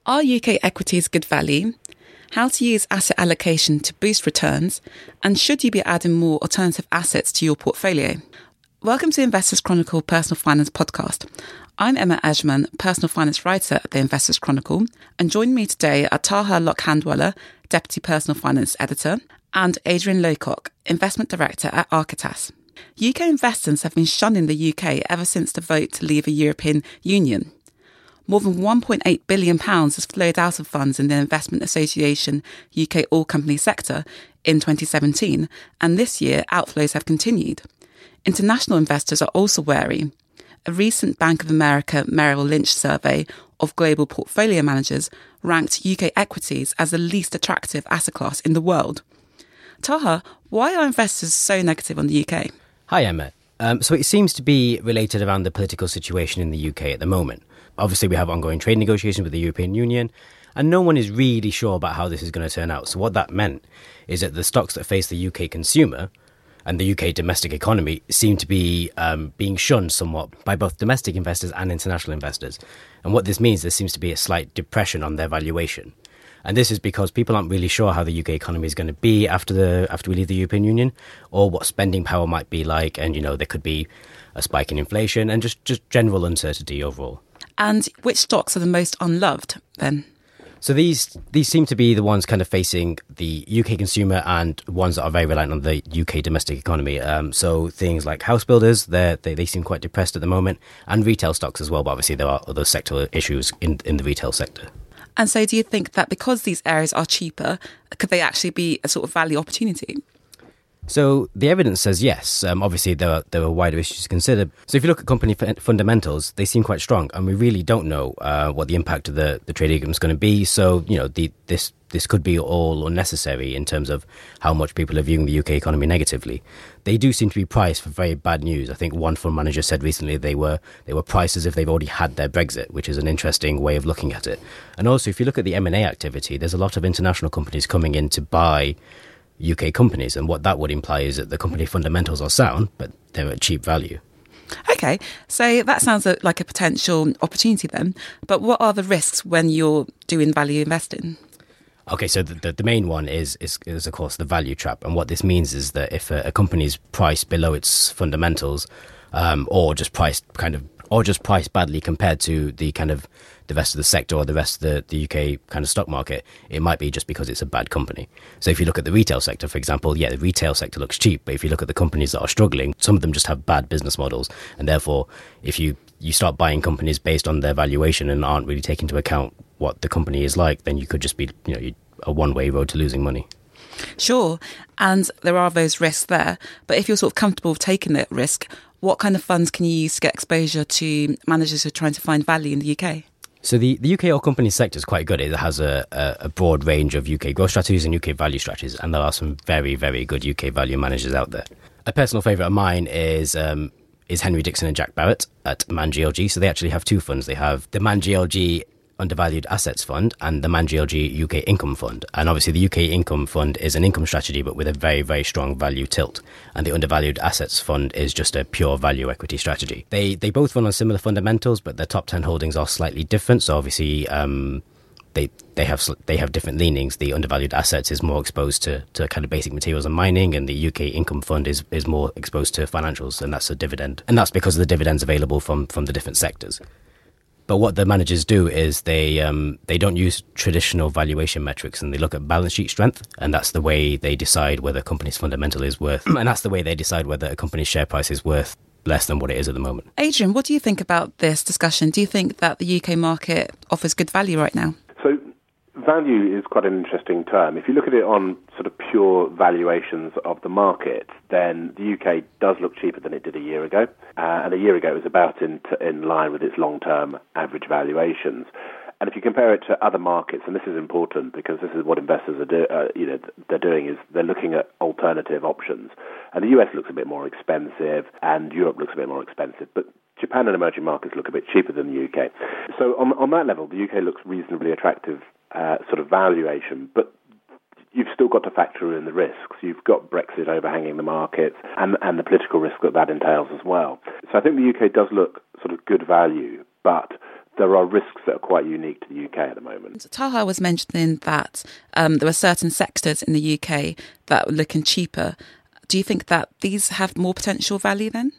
Are UK equities good value? How to use asset allocation to boost returns? And should you be adding more alternative assets to your portfolio? Welcome to Investors Chronicle Personal Finance Podcast. I'm Emma Ajman, personal finance writer at the Investors Chronicle, and joining me today are Taha Lok-Handwala, Deputy Personal Finance Editor, and Adrian Lowcock, Investment Director at Architas. UK investors have been shunning the UK ever since the vote to leave the European Union. More than £1.8 billion has flowed out of funds in the Investment Association UK All Company sector in 2017, and this year outflows have continued. International investors are also wary. A recent Bank of America Merrill Lynch survey of global portfolio managers ranked UK equities as the least attractive asset class in the world. Taha, why are investors so negative on the UK? Hi, Emma. So it seems to be related around the political situation in the UK at the moment. Obviously, we have ongoing trade negotiations with the European Union, and no one is really sure about how this is going to turn out. So what that meant is that the stocks that face the UK consumer and the UK domestic economy seem to be being shunned somewhat by both domestic investors and international investors. And what this means, there seems to be a slight depression on their valuation. And this is because people aren't really sure how the UK economy is going to be after we leave the European Union, or what spending power might be like. And, there could be a spike in inflation and just general uncertainty overall. And which stocks are the most unloved then? So these seem to be the ones kind of facing the UK consumer and ones that are very reliant on the UK domestic economy. So things like house builders, they seem quite depressed at the moment, and retail stocks as well. But obviously there are other sectoral issues in the retail sector. And so do you think that because these areas are cheaper, could they actually be a sort of value opportunity? So the evidence says yes. Obviously, there are wider issues to consider. So if you look at company fundamentals, they seem quite strong, and we really don't know what the impact of the trade agreement is going to be. So this could be all unnecessary in terms of how much people are viewing the UK economy negatively. They do seem to be priced for very bad news. I think one fund manager said recently they were priced as if they've already had their Brexit, which is an interesting way of looking at it. And also, if you look at the M&A activity, there's a lot of international companies coming in to buy UK companies, and what that would imply is that the company fundamentals are sound, but they're at cheap value. Okay, so that sounds like a potential opportunity then. But what are the risks when you're doing value investing? Okay, so the main one is of course the value trap, and what this means is that if a company is priced below its fundamentals, or just priced badly compared to the rest of the sector or the rest of the UK kind of stock market, it might be just because it's a bad company. So if you look at the retail sector, for example, the retail sector looks cheap, but if you look at the companies that are struggling, some of them just have bad business models, and therefore if you start buying companies based on their valuation and aren't really taking into account what the company is like, then you could just be a one-way road to losing money. Sure, and there are those risks there, but if you're sort of comfortable with taking that risk, what kind of funds can you use to get exposure to managers who are trying to find value in the UK? So the UK all company sector is quite good. It has a broad range of UK growth strategies and UK value strategies, and there are some very, very good UK value managers out there. A personal favourite of mine is Henry Dixon and Jack Barrett at Man GLG. So they actually have two funds. They have the Man GLG Undervalued Assets Fund and the Man GLG UK Income Fund. And obviously the UK Income Fund is an income strategy, but with a very, very strong value tilt. And the Undervalued Assets Fund is just a pure value equity strategy. They both run on similar fundamentals, but their top 10 holdings are slightly different. So obviously they have different leanings. The Undervalued Assets is more exposed to kind of basic materials and mining, and the UK Income Fund is more exposed to financials, and that's a dividend. And that's because of the dividends available from the different sectors. But what the managers do is they don't use traditional valuation metrics, and they look at balance sheet strength, and that's the way they decide whether a company's fundamental is worth, and that's the way they decide whether a company's share price is worth less than what it is at the moment. Adrian, what do you think about this discussion? Do you think that the UK market offers good value right now? So value is quite an interesting term. If you look at it on sort of pure valuations of the market, then the UK does look cheaper than it did a year ago. And a year ago it was about in line with its long-term average valuations. And if you compare it to other markets, and this is important because this is what investors they're doing is they're looking at alternative options. And the US looks a bit more expensive, and Europe looks a bit more expensive, but Japan and emerging markets look a bit cheaper than the UK. So on that level, the UK looks reasonably attractive sort of valuation, but you've still got to factor in the risks. You've got Brexit overhanging the markets and the political risk that entails as well. So I think the UK does look sort of good value, but there are risks that are quite unique to the UK at the moment. Taha was mentioning that there were certain sectors in the UK that were looking cheaper. Do you think that these have more potential value then?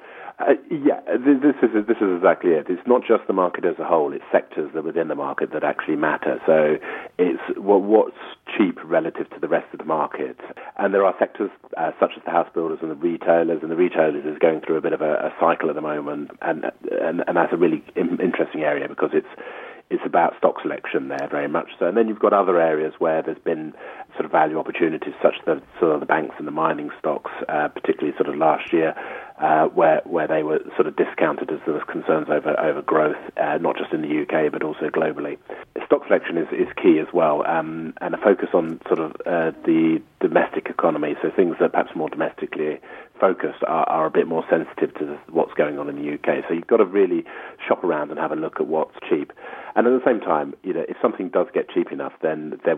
Yeah, this is exactly it. It's not just the market as a whole, it's sectors that within the market that actually matter. So it's what's cheap relative to the rest of the market. And there are sectors such as the house builders and the retailers is going through a bit of a cycle at the moment, and that's a really interesting area because it's about stock selection there very much so. And then you've got other areas where there's been sort of value opportunities, such as the banks and the mining stocks, particularly sort of last year, where they were sort of discounted as there was concerns over growth, not just in the UK but also globally. Stock selection is key as well, and a focus on sort of the domestic economy. So things that perhaps more domestically focused are a bit more sensitive to what's going on in the UK. So you've got to really shop around and have a look at what's cheap. And at the same time, if something does get cheap enough, then there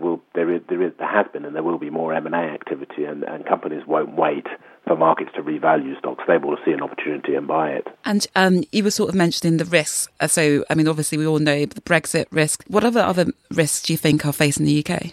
has been and there will be more M&A activity, and companies won't wait for markets to revalue stocks. They will see an opportunity and buy it. And you were sort of mentioning the risks. So, I mean, obviously we all know the Brexit risk. What other risks do you think are facing the UK?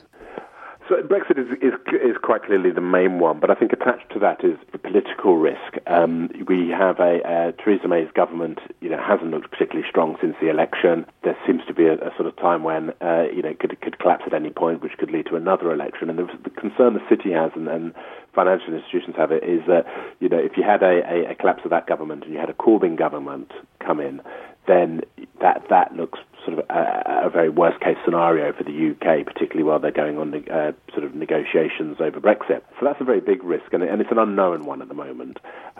So Brexit is quite clearly the main one, but I think attached to that is the political risk. We have Theresa May's government, hasn't looked particularly strong since the election. There seems to be a sort of time when, it could collapse at any point, which could lead to another election. And the concern the city has and financial institutions have it is that, if you had a collapse of that government and you had a Corbyn government come in, then that looks sort of a very worst case scenario for the UK, particularly while they're going on sort of negotiations over Brexit. So that's a very big risk, and it's an unknown one at the moment.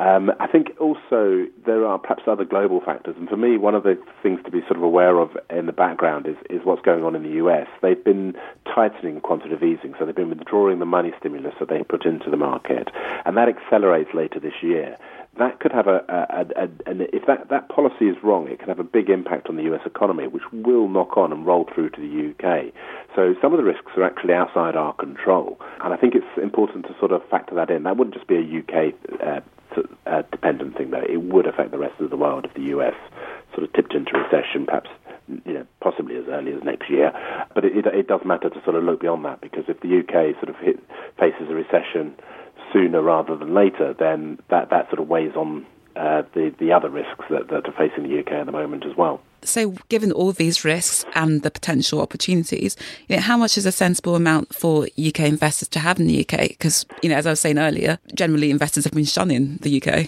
I think also there are perhaps other global factors, and for me, one of the things to be sort of aware of in the background is what's going on in the US. They've been tightening quantitative easing, so they've been withdrawing the money stimulus that they put into the market, and that accelerates later this year. That could have and if that policy is wrong, it could have a big impact on the US economy, which will knock on and roll through to the UK. So some of the risks are actually outside our control, and I think it's important to sort of factor that in. That wouldn't just be a UK dependent thing, though. It would affect the rest of the world if the US sort of tipped into recession, perhaps possibly as early as next year. But it does matter to sort of look beyond that, because if the UK sort of faces a recession sooner rather than later, then that sort of weighs on the other risks that are facing the UK at the moment as well. So given all these risks and the potential opportunities, how much is a sensible amount for UK investors to have in the UK? Because, as I was saying earlier, generally investors have been shunning the UK.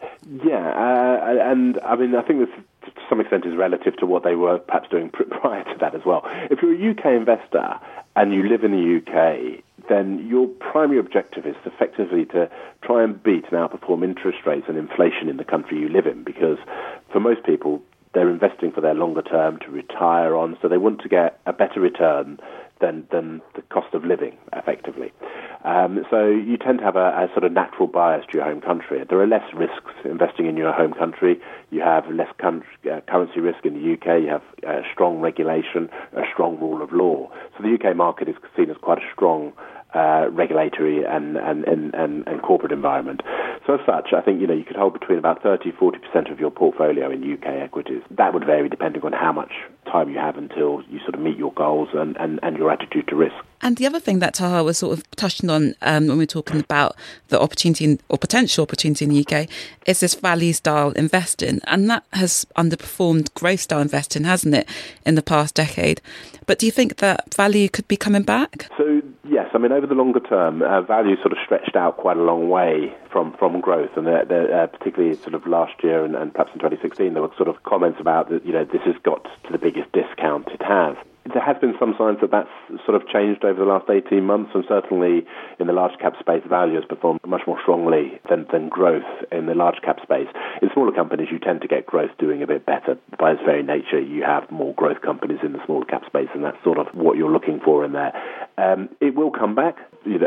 Yeah, and I mean, I think this to some extent is relative to what they were perhaps doing prior to that as well. If you're a UK investor and you live in the UK, then your primary objective is effectively to try and beat and outperform interest rates and inflation in the country you live in, because for most people, they're investing for their longer term to retire on, so they want to get a better return than the cost of living, effectively. So you tend to have a sort of natural bias to your home country. There are less risks investing in your home country. You have less currency risk in the UK. You have strong regulation, a strong rule of law. So the UK market is seen as quite a strong regulatory and corporate environment. So as such, I think, you could hold between about 30-40% of your portfolio in UK equities. That would vary depending on how much time you have until you sort of meet your goals and your attitude to risk. And the other thing that Taha was sort of touching on when we're talking about the opportunity or potential opportunity in the UK is this value-style investing. And that has underperformed growth-style investing, hasn't it, in the past decade? But do you think that value could be coming back? So, yes. I mean, over the longer term, value sort of stretched out quite a long way from growth. And particularly sort of last year and perhaps in 2016, there were sort of comments about that, this has got to the biggest discount it has. There has been some signs that that's sort of changed over the last 18 months, and certainly in the large cap space, value has performed much more strongly than growth in the large cap space. In smaller companies, you tend to get growth doing a bit better. By its very nature, you have more growth companies in the smaller cap space, and that's sort of what you're looking for in there. It will come back,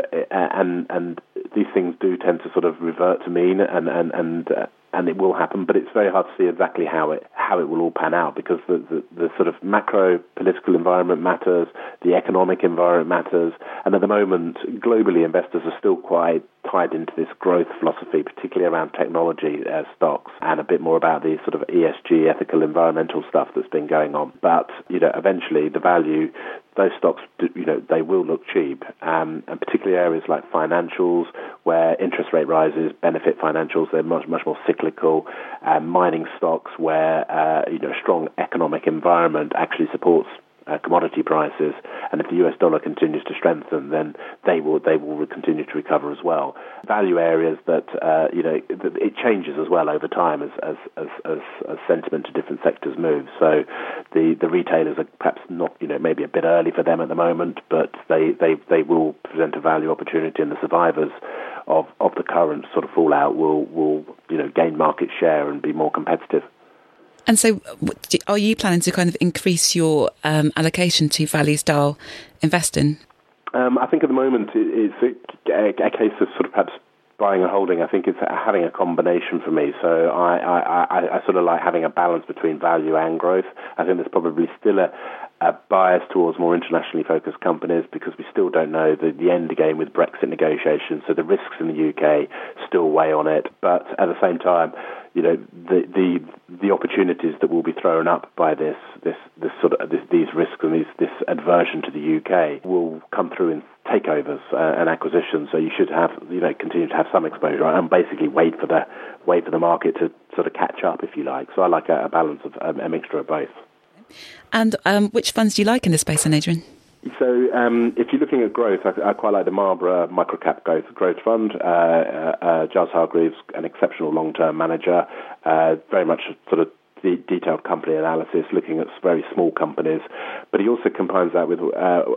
and these things do tend to sort of revert to mean, and it will happen, but it's very hard to see exactly how it will all pan out, because the sort of macro political environment matters, the economic environment matters. And at the moment, globally, investors are still quite tied into this growth philosophy, particularly around technology stocks, and a bit more about the sort of ESG, ethical, environmental stuff that's been going on. But, eventually the value, those stocks, they will look cheap, and particularly areas like financials, where interest rate rises benefit financials. They're much more cyclical. Mining stocks, where a strong economic environment actually supports commodity prices, and if the US dollar continues to strengthen, then they will continue to recover as well. Value areas that it changes as well over time as sentiment to different sectors moves. So the retailers are perhaps not, maybe a bit early for them at the moment, but they will present a value opportunity, and the survivors of the current sort of fallout will gain market share and be more competitive. And so are you planning to kind of increase your allocation to value-style investing? I think at the moment it's a case of sort of perhaps buying and holding. I think it's having a combination for me. So I sort of like having a balance between value and growth. I think there's probably still a bias towards more internationally focused companies because we still don't know the end game with Brexit negotiations. So the risks in the UK still weigh on it. But at the same time, the opportunities that will be thrown up by these risks and this aversion to the UK will come through in takeovers and acquisitions. So you should have continue to have some exposure and basically wait for the market to sort of catch up, if you like. So I like a balance of a mixture of both. And which funds do you like in this space, then, Adrian? So if you're looking at growth, I quite like the Marlborough Microcap Growth Fund. Giles Hargreaves, an exceptional long-term manager, very much sort of detailed company analysis, looking at very small companies. But he also combines that with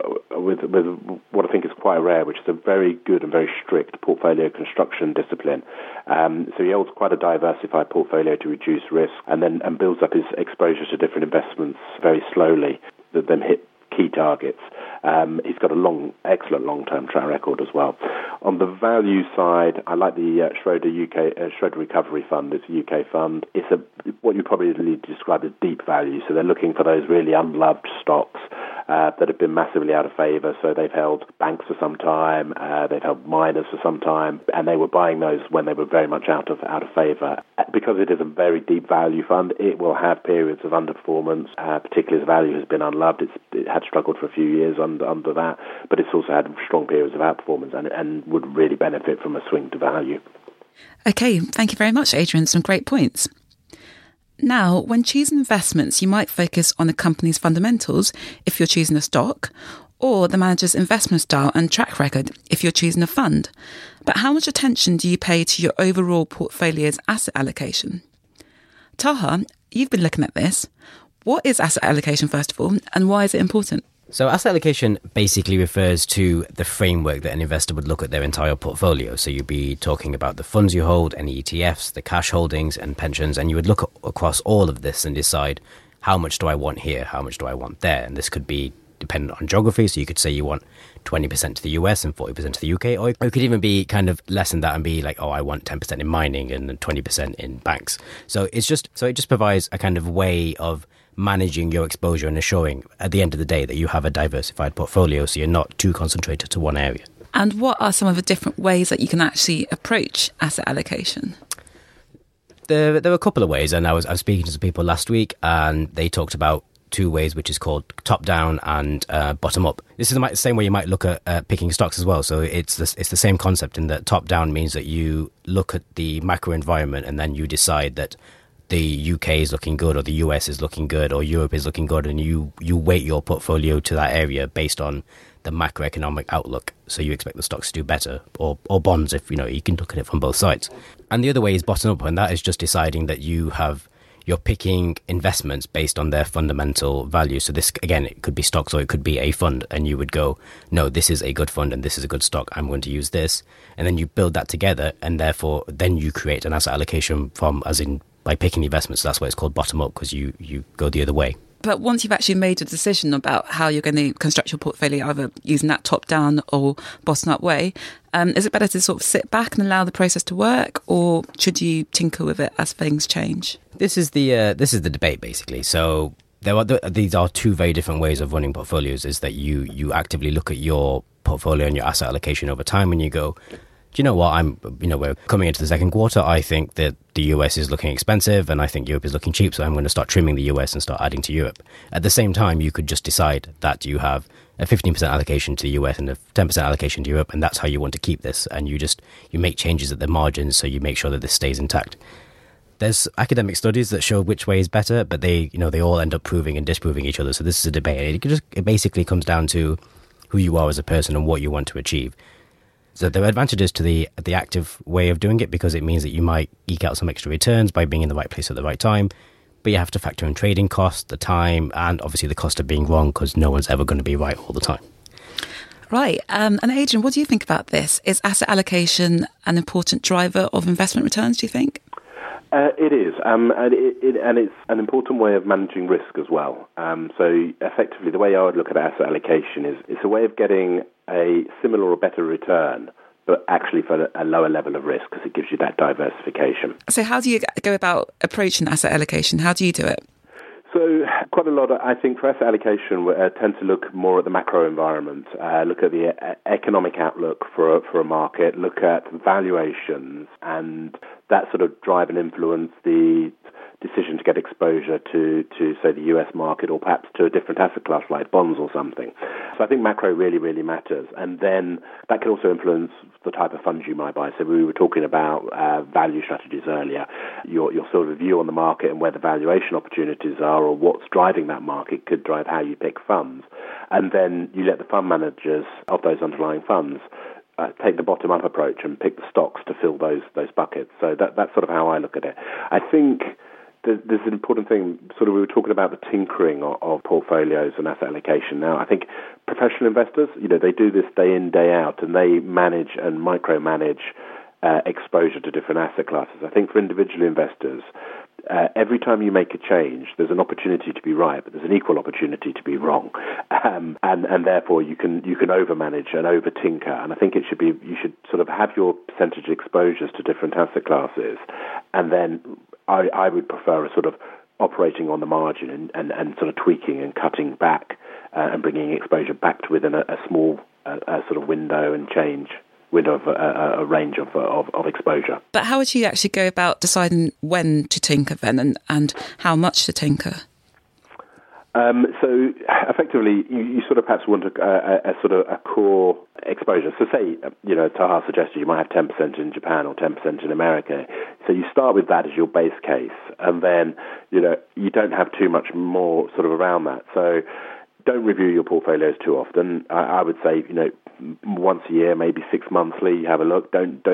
what I think is quite rare, which is a very good and very strict portfolio construction discipline. So he holds quite a diversified portfolio to reduce risk, and builds up his exposure to different investments very slowly, that then hit key targets. He's got excellent long-term track record as well. On the value side, I like the Schroder Recovery Fund. It's a UK fund. It's what you probably describe as deep value. So they're looking for those really unloved stocks that have been massively out of favour. So they've held banks for some time, they've held miners for some time, and they were buying those when they were very much out of favour. Because it is a very deep value fund, it will have periods of underperformance, particularly as value has been unloved. It had struggled for a few years under that, but it's also had strong periods of outperformance and would really benefit from a swing to value. Okay, thank you very much, Adrian. Some great points. Now, when choosing investments, you might focus on a company's fundamentals if you're choosing a stock, or the manager's investment style and track record if you're choosing a fund. But how much attention do you pay to your overall portfolio's asset allocation? Taha, you've been looking at this. What is asset allocation, first of all, and why is it important? So asset allocation basically refers to the framework that an investor would look at their entire portfolio. So you'd be talking about the funds you hold, any ETFs, the cash holdings and pensions, and you would look across all of this and decide how much do I want here, how much do I want there. And this could be dependent on geography. So you could say you want 20% to the US and 40% to the UK, or it could even be kind of less than that and be like, I want 10% in mining and 20% in banks. So it just provides a kind of way of managing your exposure and assuring at the end of the day that you have a diversified portfolio so you're not too concentrated to one area. And what are some of the different ways that you can actually approach asset allocation? There were a couple of ways, and I was speaking to some people last week and they talked about two ways, which is called top down and bottom up. This is the same way you might look at picking stocks as well. So it's the same concept in that top down means that you look at the macro environment and then you decide that the UK is looking good, or the US is looking good, or Europe is looking good, and you weight your portfolio to that area based on the macroeconomic outlook. So you expect the stocks to do better, or bonds, if you can look at it from both sides. And the other way is bottom up, and that is just deciding that you're picking investments based on their fundamental value. So this, again, it could be stocks or it could be a fund, and you would go, no, this is a good fund and this is a good stock, I'm going to use this. And then you build that together, and therefore then you create an asset allocation by picking investments. So that's why it's called bottom up, because you go the other way. But once you've actually made a decision about how you're going to construct your portfolio, either using that top down or bottom up way, is it better to sort of sit back and allow the process to work, or should you tinker with it as things change? This is the debate, basically. So These are two very different ways of running portfolios. Is that you actively look at your portfolio and your asset allocation over time, and you go, do you know what? We're coming into the second quarter. I think that the US is looking expensive, and I think Europe is looking cheap. So I'm going to start trimming the US and start adding to Europe. At the same time, you could just decide that you have a 15% allocation to the US and a 10% allocation to Europe, and that's how you want to keep this. And you make changes at the margins, so you make sure that this stays intact. There's academic studies that show which way is better, but they all end up proving and disproving each other. So this is a debate. It basically comes down to who you are as a person and what you want to achieve. So there are advantages to the active way of doing it, because it means that you might eke out some extra returns by being in the right place at the right time. But you have to factor in trading costs, the time, and obviously the cost of being wrong, because no one's ever going to be right all the time. Right. And Adrian, what do you think about this? Is asset allocation an important driver of investment returns, do you think? It is, and it's an important way of managing risk as well. So effectively, the way I would look at asset allocation is it's a way of getting a similar or better return, but actually for a lower level of risk, because it gives you that diversification. So how do you go about approaching asset allocation? How do you do it? So quite a lot, I think, for asset allocation, we tend to look more at the macro environment, look at the economic outlook for a market, look at valuations, and that sort of drive and influence the decision to get exposure to say, the US market, or perhaps to a different asset class like bonds or something. So I think macro really, really matters. And then that can also influence the type of funds you might buy. So we were talking about value strategies earlier. Your sort of view on the market and where the valuation opportunities are, or what's driving that market, could drive how you pick funds. And then you let the fund managers of those underlying funds take the bottom-up approach and pick the stocks to fill those buckets. So that's sort of how I look at it. I think there's an important thing, sort of, we were talking about the tinkering of portfolios and asset allocation. Now, I think professional investors, they do this day in, day out, and they manage and micromanage exposure to different asset classes. I think for individual investors, every time you make a change, there's an opportunity to be right, but there's an equal opportunity to be wrong, and therefore you can overmanage and over tinker. And I think you should sort of have your percentage exposures to different asset classes, and then I would prefer a sort of operating on the margin and sort of tweaking and cutting back and bringing exposure back to within a small sort of window of a range of exposure. But how would you actually go about deciding when to tinker then, and how much to tinker? So effectively, you sort of perhaps want a sort of a core exposure. So say, Taha suggested you might have 10% in Japan or 10% in America. So you start with that as your base case, and then, you don't have too much more sort of around that. So don't review your portfolios too often. I would say, once a year, maybe 6 monthly, have a look. Don't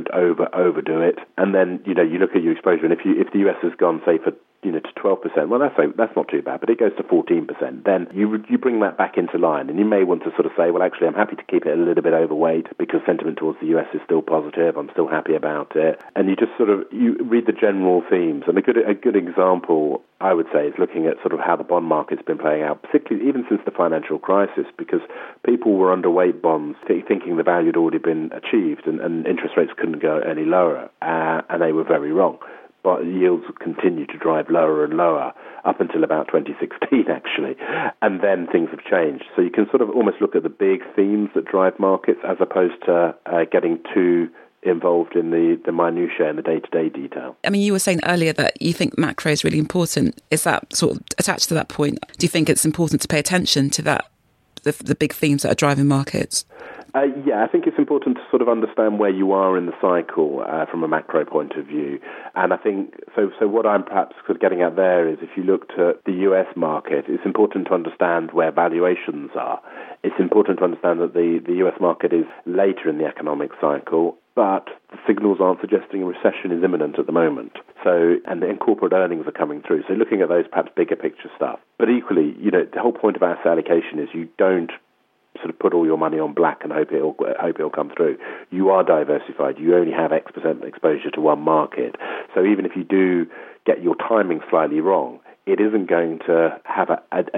overdo it. And then, you look at your exposure, and if the US has gone, say, to 12%, well, that's not too bad, but it goes to 14%. Then you bring that back into line, and you may want to sort of say, well, actually, I'm happy to keep it a little bit overweight because sentiment towards the US is still positive. I'm still happy about it. And you just you read the general themes. And a good example, I would say, is looking at sort of how the bond market's been playing out, particularly even since the financial crisis, because people were underweight bonds, thinking the value had already been achieved, and interest rates couldn't go any lower, and they were very wrong. But yields continued to drive lower and lower up until about 2016, actually. And then things have changed. So you can sort of almost look at the big themes that drive markets, as opposed to getting too involved in the minutiae and the day-to-day detail. I mean, you were saying earlier that you think macro is really important. Is that sort of attached to that point? Do you think it's important to pay attention to that, the big themes that are driving markets? Yeah, I think it's important to sort of understand where you are in the cycle from a macro point of view. And I think, so what I'm perhaps sort of getting at there is, if you looked at the US market, it's important to understand where valuations are. It's important to understand that the US market is later in the economic cycle, but the signals aren't suggesting a recession is imminent at the moment. So, and corporate earnings are coming through. So looking at those perhaps bigger picture stuff. But equally, the whole point of asset allocation is you don't sort of put all your money on black and hope it'll come through. You are diversified. You only have X% exposure to one market. So even if you do get your timing slightly wrong, it isn't going to have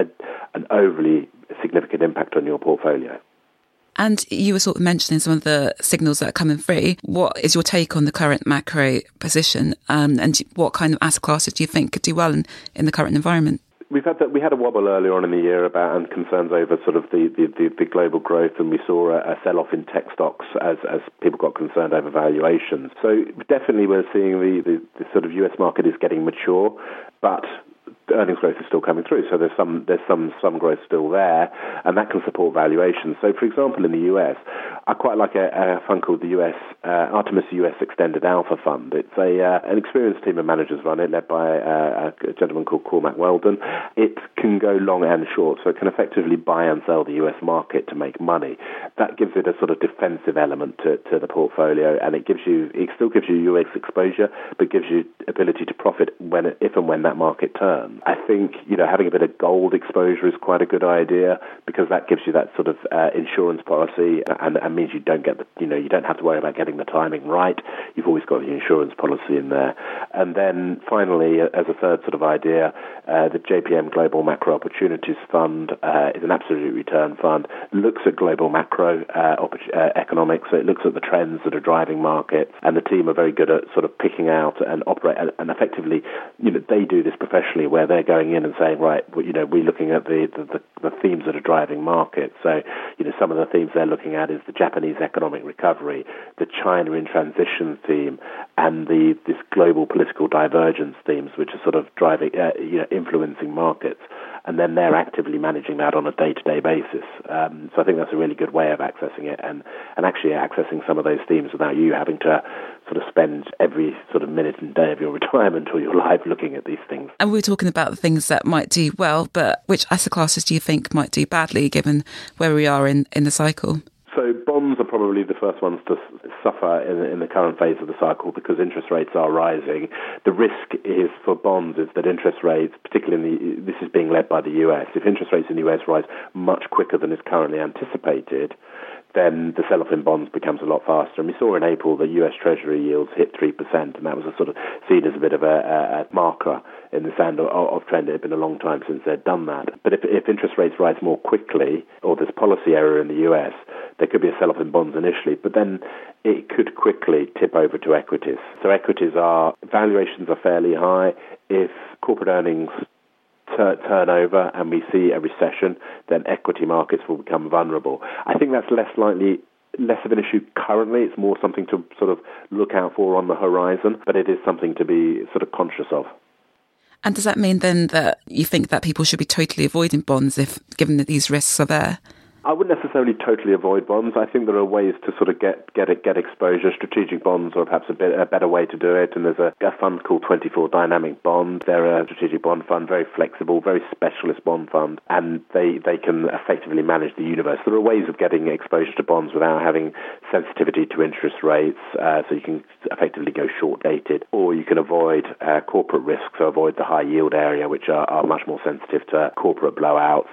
an overly significant impact on your portfolio. And you were sort of mentioning some of the signals that are coming through. What is your take on the current macro position, and what kind of asset classes do you think could do well in the current environment? We had a wobble earlier on in the year about concerns over sort of the global growth, and we saw a sell-off in tech stocks as people got concerned over valuations. So definitely we're seeing the sort of US market is getting mature, but earnings growth is still coming through, so there's some growth still there, and that can support valuations. So, for example, in the US, I quite like a fund called the Artemis US Extended Alpha Fund. It's an experienced team of managers run it, led by a gentleman called Cormac Weldon. It can go long and short, so it can effectively buy and sell the US market to make money. That gives it a sort of defensive element to the portfolio, and it still gives you US exposure, but gives you ability to profit if and when that market turns. I think, having a bit of gold exposure is quite a good idea, because that gives you that sort of insurance policy, and means you don't you don't have to worry about getting the timing right. You've always got the insurance policy in there. And then finally, as a third sort of idea, the JPM Global Macro Opportunities Fund is an absolute return fund. Looks at global macro economics, so it looks at the trends that are driving markets, and the team are very good at sort of picking out and operate, and effectively, they do this professionally, where they're going in and saying, right, we're looking at the themes that are driving markets. So, some of the themes they're looking at is the Japanese economic recovery, the China in transition theme, and this global political divergence themes, which are sort of driving, influencing markets. And then they're actively managing that on a day-to-day basis. So I think that's a really good way of accessing it, and actually accessing some of those themes without you having to sort of spend every sort of minute and day of your retirement or your life looking at these things. And we were talking about the things that might do well, but which asset classes do you think might do badly, given where we are in the cycle? So bonds are probably the first ones to suffer in the current phase of the cycle, because interest rates are rising. The risk is for bonds is that interest rates, particularly this is being led by the US, if interest rates in the US rise much quicker than is currently anticipated, then the sell-off in bonds becomes a lot faster. And we saw in April the US Treasury yields hit 3%, and that was a sort of seen as a bit of a marker in the sand of trend. It had been a long time since they'd done that. But if interest rates rise more quickly, or there's policy error in the US, there could be a sell-off in bonds initially, but then it could quickly tip over to equities. So valuations are fairly high. If corporate earnings turn over and we see a recession, then equity markets will become vulnerable. I think that's less of an issue currently. It's more something to sort of look out for on the horizon, but it is something to be sort of conscious of. And does that mean then that you think that people should be totally avoiding bonds given that these risks are there? I wouldn't necessarily totally avoid bonds. I think there are ways to sort of get exposure. Strategic bonds are perhaps a better way to do it. And there's a fund called 24 Dynamic Bond. They're a strategic bond fund, very flexible, very specialist bond fund, and they can effectively manage the universe. There are ways of getting exposure to bonds without having sensitivity to interest rates. So you can effectively go short-dated, or you can avoid corporate risks, so avoid the high yield area, which are much more sensitive to corporate blowouts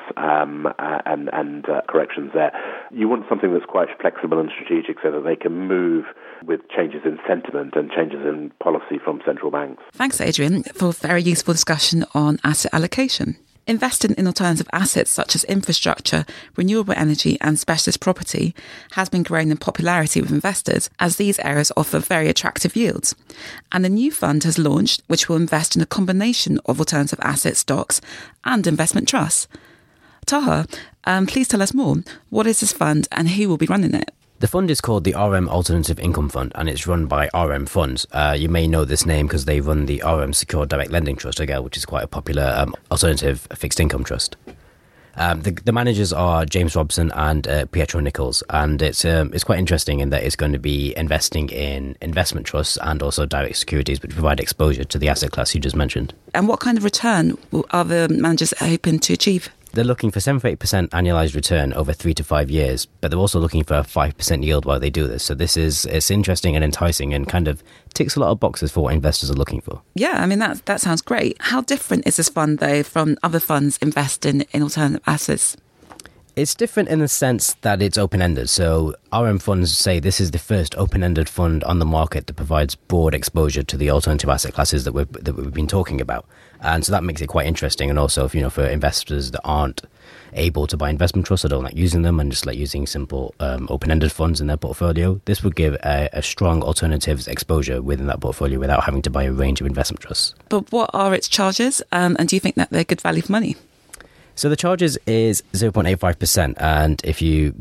and corrections there. You want something that's quite flexible and strategic, so that they can move with changes in sentiment and changes in policy from central banks. Thanks, Adrian, for a very useful discussion on asset allocation. Investing in alternative assets such as infrastructure, renewable energy and specialist property has been growing in popularity with investors, as these areas offer very attractive yields. And a new fund has launched which will invest in a combination of alternative asset stocks and investment trusts. Taha, please tell us more. What is this fund and who will be running it? The fund is called the RM Alternative Income Fund, and it's run by RM Funds. You may know this name because they run the RM Secure Direct Lending Trust, which is quite a popular alternative fixed income trust. The managers are James Robson and Pietro Nichols, and it's quite interesting in that it's going to be investing in investment trusts and also direct securities, which provide exposure to the asset class you just mentioned. And what kind of return are the managers hoping to achieve? They're looking for 7-8% annualized return over 3 to 5 years, but they're also looking for a 5% yield while they do this. So it's interesting and enticing, and kind of ticks a lot of boxes for what investors are looking for. Yeah, I mean, that sounds great. How different is this fund, though, from other funds investing in alternative assets? It's different in the sense that it's open-ended. So RM funds say this is the first open-ended fund on the market that provides broad exposure to the alternative asset classes that we've been talking about. And so that makes it quite interesting. And also, for investors that aren't able to buy investment trusts or don't like using them and just like using simple open-ended funds in their portfolio, this would give a strong alternatives exposure within that portfolio without having to buy a range of investment trusts. But what are its charges? And do you think that they're good value for money? So the charges is 0.85%, and if you've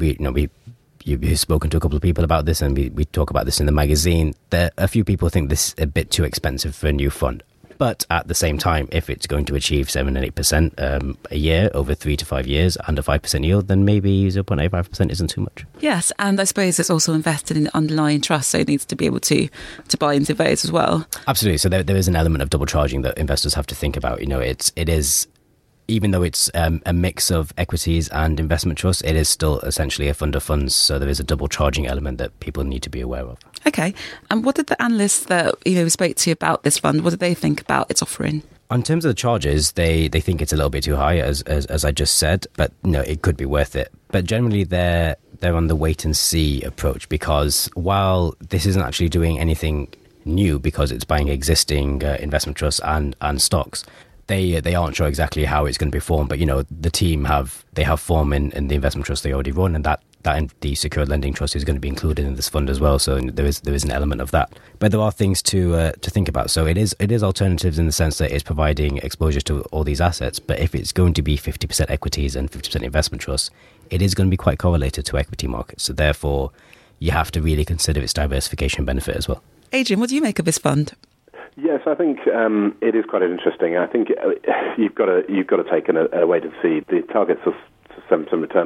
spoken to a couple of people about this, and we talk about this in the magazine, a few people think this is a bit too expensive for a new fund. But at the same time, if it's going to achieve 7 and 8% a year over 3 to 5 years and a 5% yield, then maybe 0.85% isn't too much. Yes, and I suppose it's also invested in the underlying trust, so it needs to be able to buy into those as well. Absolutely. So there is an element of double charging that investors have to think about. It is. Even though it's a mix of equities and investment trusts, it is still essentially a fund of funds. So there is a double charging element that people need to be aware of. Okay. And what did the analysts that we spoke to about this fund, what did they think about its offering? In terms of the charges, they think it's a little bit too high, as I just said, but it could be worth it. But generally, they're on the wait and see approach, because while this isn't actually doing anything new because it's buying existing investment trusts and stocks, They aren't sure exactly how it's going to perform, but the team have form in the investment trust they already run, and that in the secured lending trust is going to be included in this fund as well. So there is an element of that. But there are things to think about. So it is alternatives in the sense that it's providing exposure to all these assets. But if it's going to be 50% equities and 50% investment trusts, it is going to be quite correlated to equity markets. So therefore, you have to really consider its diversification benefit as well. Adrian, what do you make of this fund? Yes, I think it is quite interesting. I think you've got to take a wait and see. The targets of 7% return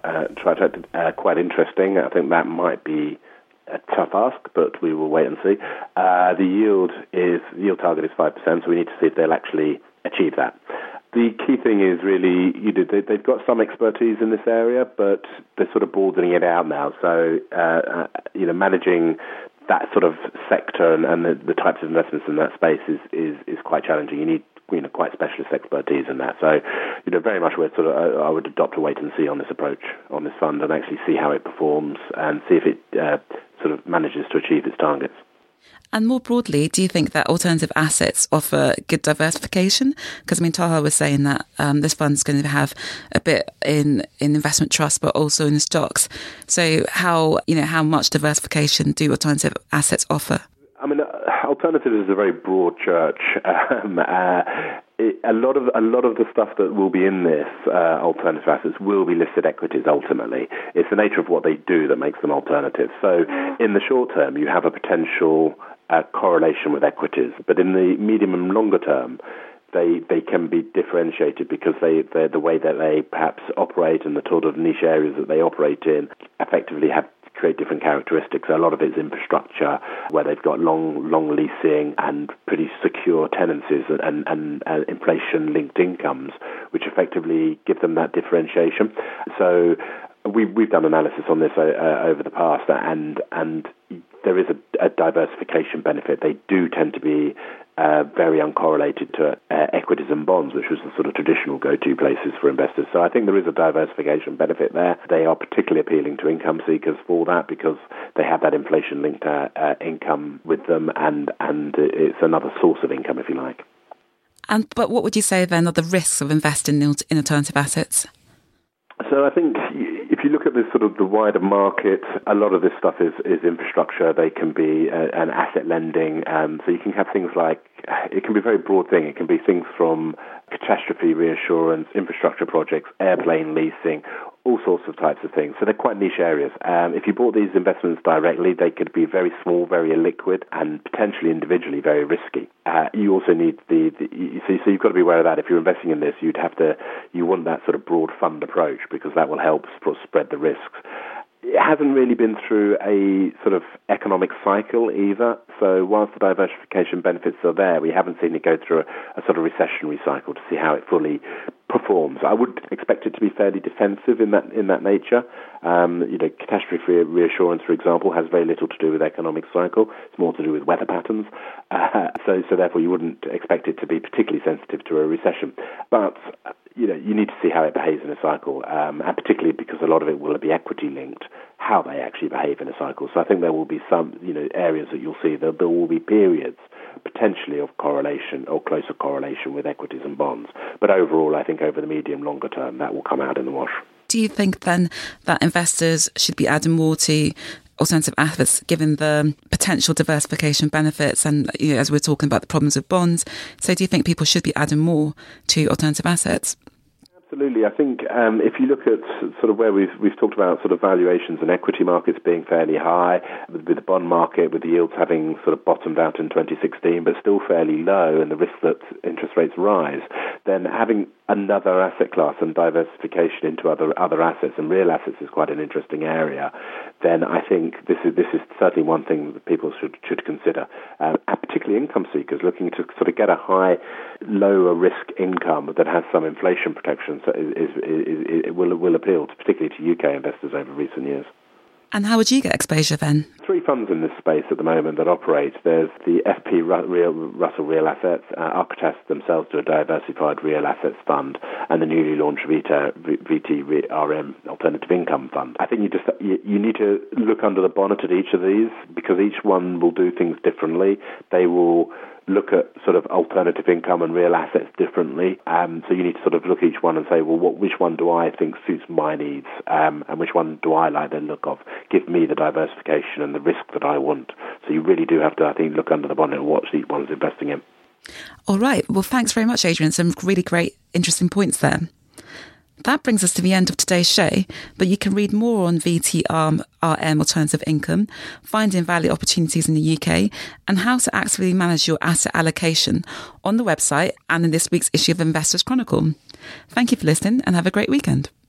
are quite interesting. I think that might be a tough ask, but we will wait and see. The yield target is 5%, so we need to see if they'll actually achieve that. The key thing is really, they've got some expertise in this area, but they're sort of broadening it out now. So, managing that sort of sector and the types of investments in that space is quite challenging. You need quite specialist expertise in that. So, very much I would adopt a wait and see on this approach on this fund, and actually see how it performs and see if it sort of manages to achieve its targets. And more broadly, do you think that alternative assets offer good diversification? Because, Taha was saying that this fund is going to have a bit in investment trusts, but also in the stocks. So how much diversification do alternative assets offer? Alternative is a very broad church. A lot of the stuff that will be in this alternative assets will be listed equities ultimately. It's the nature of what they do that makes them alternative. So in the short term, you have a potential correlation with equities, but in the medium and longer term, they can be differentiated because they're the way that they perhaps operate and the sort of niche areas that they operate in effectively create different characteristics. A lot of it's infrastructure, where they've got long leasing and pretty secure tenancies and inflation-linked incomes, which effectively give them that differentiation. So we've done analysis on this over the past, and there is a diversification benefit. They do tend to be very uncorrelated to equities and bonds, which was the sort of traditional go-to places for investors. So I think there is a diversification benefit there. They are particularly appealing to income seekers for that, because they have that inflation-linked income with them, and it's another source of income, if you like. But what would you say then are the risks of investing in alternative assets? So I think if you look at this sort of the wider market, a lot of this stuff is infrastructure. They can be an asset lending. So you can have things like, it can be a very broad thing. It can be things from catastrophe reinsurance, infrastructure projects, airplane leasing, all sorts of types of things. So they're quite niche areas. If you bought these investments directly, they could be very small, very illiquid, and potentially individually very risky. You also need so you've got to be aware of that. If you're investing in this, you want that sort of broad fund approach, because that will help spread the risks. It hasn't really been through a sort of economic cycle either. So whilst the diversification benefits are there, we haven't seen it go through a sort of recessionary cycle to see how it fully performs. I would expect it to be fairly defensive in that nature. Catastrophe reassurance, for example, has very little to do with economic cycle. It's more to do with weather patterns. So therefore, you wouldn't expect it to be particularly sensitive to a recession. But you need to see how it behaves in a cycle, and particularly because a lot of it will be equity linked, how they actually behave in a cycle. So I think there will be some areas that you'll see that there will be periods potentially of correlation or closer correlation with equities and bonds. But overall, I think over the medium, longer term, that will come out in the wash. Do you think then that investors should be adding more to alternative assets given the potential diversification benefits and as we're talking about the problems with bonds? So do you think people should be adding more to alternative assets? Absolutely. I think if you look at sort of where we've talked about sort of valuations and equity markets being fairly high, with the bond market, with the yields having sort of bottomed out in 2016, but still fairly low, and the risk that interest rates rise, then having another asset class and diversification into other assets, and real assets is quite an interesting area, then I think this is certainly one thing that people should consider, and particularly income seekers looking to sort of get a high, lower risk income that has some inflation protection. So it will appeal particularly to UK investors over recent years. And how would you get exposure then? 3 funds in this space at the moment that operate. There's the FP Russell Real Assets, Architas themselves do a diversified real assets fund, and the newly launched VTRM Alternative Income Fund. I think you need to look under the bonnet at each of these, because each one will do things differently. They will look at sort of alternative income and real assets differently. So you need to sort of look at each one and say, well, which one do I think suits my needs, and which one do I like the look of? Give me the diversification and the risk that I want. So you really do have to, I think, look under the bonnet and watch each one's investing in. All right. Well, thanks very much, Adrian. Some really great, interesting points there. That brings us to the end of today's show, but you can read more on VTRM Alternative Income, finding value opportunities in the UK, and how to actively manage your asset allocation on the website and in this week's issue of Investors Chronicle. Thank you for listening and have a great weekend.